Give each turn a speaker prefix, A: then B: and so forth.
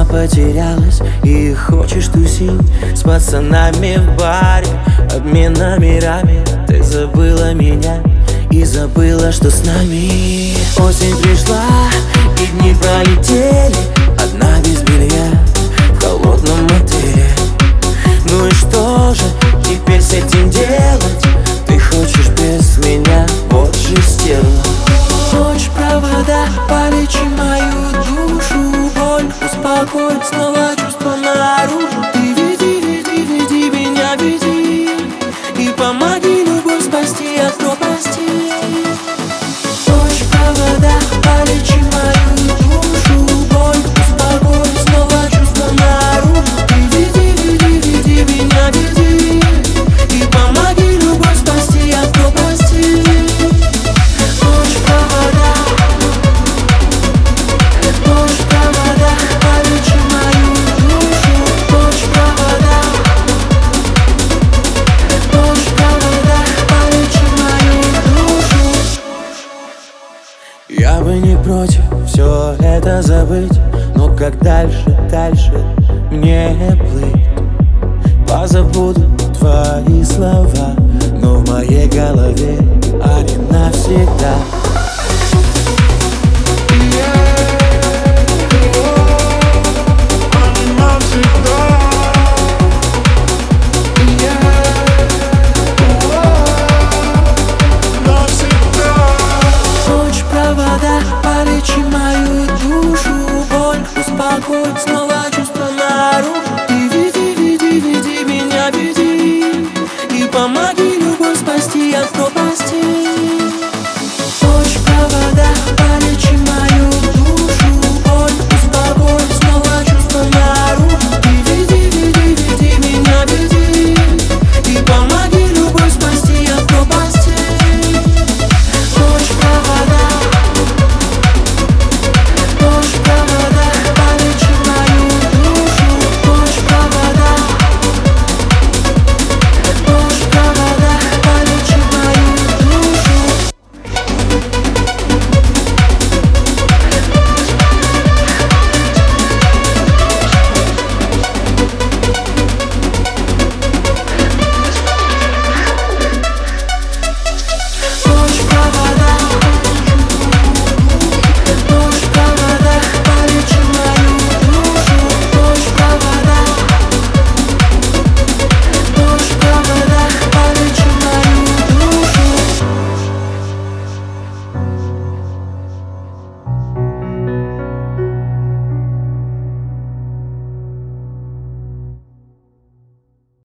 A: потерялась и хочешь тусить с пацанами в баре, обмен номерами. Ты забыла меня и забыла, что с нами. Осень пришла и дни пролетели, одна без белья в холодном мотеле. Ну и что же теперь с этим делать? Ты хочешь без меня, вот же стерва. Ночь провода, полечи мою душу, боль успокой, снова чувства наружу. Ты веди, веди, веди меня, веди, и помоги любовь спасти от пропасти. Ночь провода, полечи мою душу, боль успокой, снова чувства наружу. Ты веди, веди, веди меня, веди, и помоги любовь спасти от пропасти. Ночь провода, полечи мою душу. Ночь провода, полечи мою душу. Я бы не против все это забыть, но как дальше, дальше мне плыть? Позабуду твои слова, но в моей голове они навсегда. Ночь провода, полечи мою душу, боль успокой, снова чувства наружу. Ты веди, веди, веди меня, веди, и помоги